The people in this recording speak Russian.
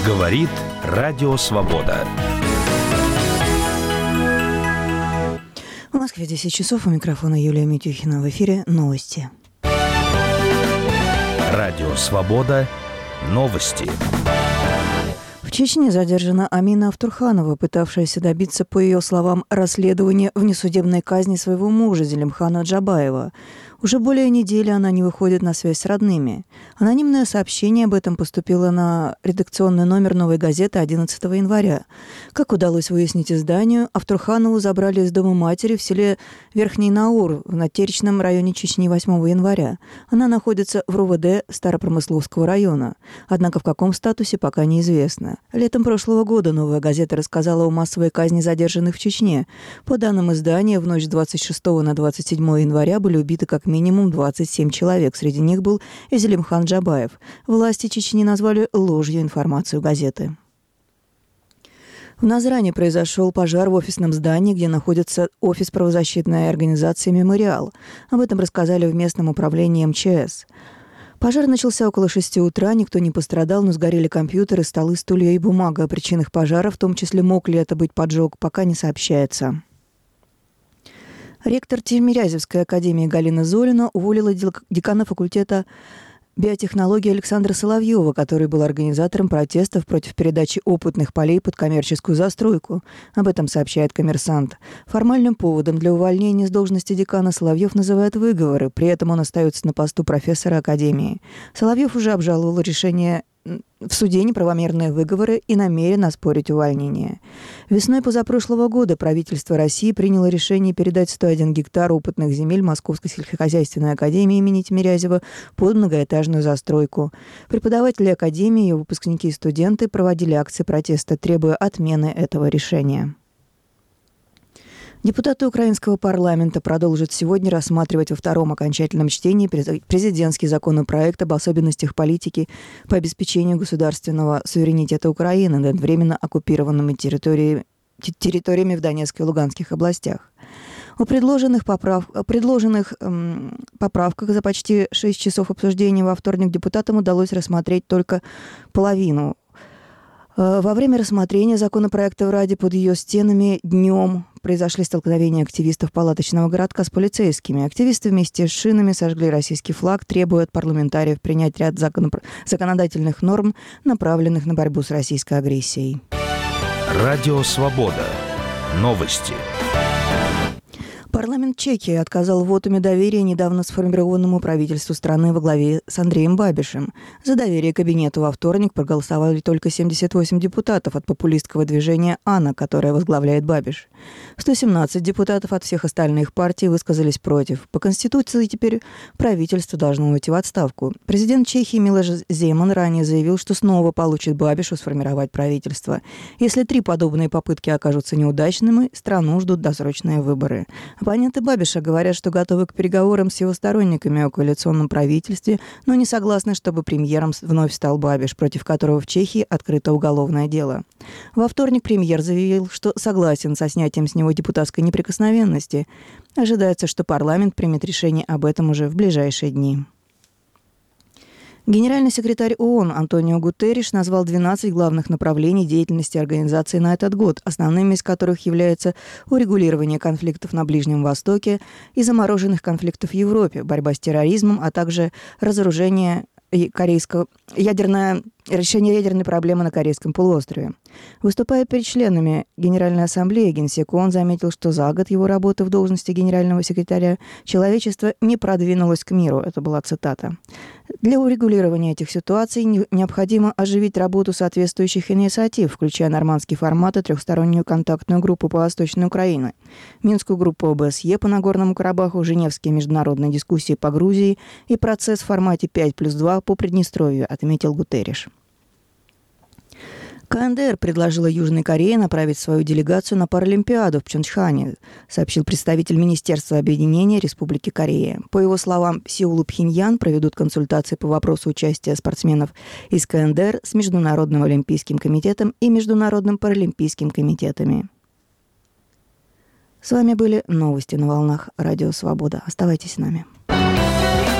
Говорит Радио Свобода. В Москве 10 часов. У микрофона Юлия Митюхина. В эфире новости. Радио Свобода. Новости. В Чечне задержана Амина Автурханова, пытавшаяся добиться, по ее словам, расследования внесудебной казни своего мужа Зелимхана Джабаева. Уже более недели она не выходит на связь с родными. Анонимное сообщение об этом поступило на редакционный номер «Новой газеты» 11 января. Как удалось выяснить изданию, Автурханову забрали из дома матери в селе Верхний Наур в Натерчном районе Чечни 8 января. Она находится в РУВД Старопромысловского района. Однако в каком статусе, пока неизвестно. Летом прошлого года «Новая газета» рассказала о массовой казни задержанных в Чечне. По данным издания, в ночь с 26 на 27 января были убиты как минимум 27 человек. Среди них был и Зелимхан Джабаев. Власти Чечни назвали ложью информацию газеты. В Назране произошел пожар в офисном здании, где находится офис правозащитной организации «Мемориал». Об этом рассказали в местном управлении МЧС. Пожар начался около 6 утра, никто не пострадал, но сгорели компьютеры, столы, стулья и бумага. О причинах пожара, в том числе мог ли это быть поджог, пока не сообщается. Ректор Тимирязевской академии Галина Зорина уволила декана факультета биотехнологии Александра Соловьева, который был организатором протестов против передачи опытных полей под коммерческую застройку. Об этом сообщает «Коммерсант». Формальным поводом для увольнения с должности декана Соловьев называет выговоры, при этом он остается на посту профессора академии. Соловьев уже обжаловал решение в суде неправомерные выговоры и намерен оспорить увольнение. Весной позапрошлого года правительство России приняло решение передать 101 гектар опытных земель Московской сельскохозяйственной академии имени Тимирязева под многоэтажную застройку. Преподаватели академии, ее выпускники и студенты проводили акции протеста, требуя отмены этого решения. Депутаты украинского парламента продолжат сегодня рассматривать во втором окончательном чтении президентский законопроект об особенностях политики по обеспечению государственного суверенитета Украины над временно оккупированными территориями в Донецкой и Луганских областях. О предложенных поправках за почти 6 часов обсуждения во вторник депутатам удалось рассмотреть только половину. Во время рассмотрения законопроекта в Раде под ее стенами днем произошли столкновения активистов палаточного городка с полицейскими. Активисты вместе с шинами сожгли российский флаг, требуя от парламентариев принять ряд законодательных норм, направленных на борьбу с российской агрессией. Радио Свобода. Новости. Парламент Чехии отказал в вотуме доверия недавно сформированному правительству страны во главе с Андреем Бабишем. За доверие кабинету во вторник проголосовали только 78 депутатов от популистского движения «Ана», которое возглавляет Бабиш. 117 депутатов от всех остальных партий высказались против. По Конституции теперь правительство должно уйти в отставку. Президент Чехии Милош Земан ранее заявил, что снова получит Бабишу сформировать правительство. Если 3 подобные попытки окажутся неудачными, страну ждут досрочные выборы. Оппоненты Бабиша говорят, что готовы к переговорам с его сторонниками о коалиционном правительстве, но не согласны, чтобы премьером вновь стал Бабиш, против которого в Чехии открыто уголовное дело. Во вторник премьер заявил, что согласен со снятием с него депутатской неприкосновенности. Ожидается, что парламент примет решение об этом уже в ближайшие дни. Генеральный секретарь ООН Антонио Гутерриш назвал 12 главных направлений деятельности организации на этот год, основными из которых являются урегулирование конфликтов на Ближнем Востоке и замороженных конфликтов в Европе, борьба с терроризмом, а также разоружение решение ядерной проблемы на Корейском полуострове. Выступая перед членами Генеральной Ассамблеи, генсек ООН заметил, что за год его работы в должности генерального секретаря человечество не продвинулось к миру. Это была цитата. Для урегулирования этих ситуаций необходимо оживить работу соответствующих инициатив, включая нормандский формат и трехстороннюю контактную группу по Восточной Украине, Минскую группу ОБСЕ по Нагорному Карабаху, Женевские международные дискуссии по Грузии и процесс в формате 5+2 по Приднестровью, отметил Гутерриш. КНДР предложила Южной Корее направить свою делегацию на Паралимпиаду в Пхенчхане, сообщил представитель Министерства объединения Республики Корея. По его словам, Сеул и Пхеньян проведут консультации по вопросу участия спортсменов из КНДР с Международным олимпийским комитетом и Международным паралимпийским комитетами. С вами были новости на волнах Радио Свобода. Оставайтесь с нами.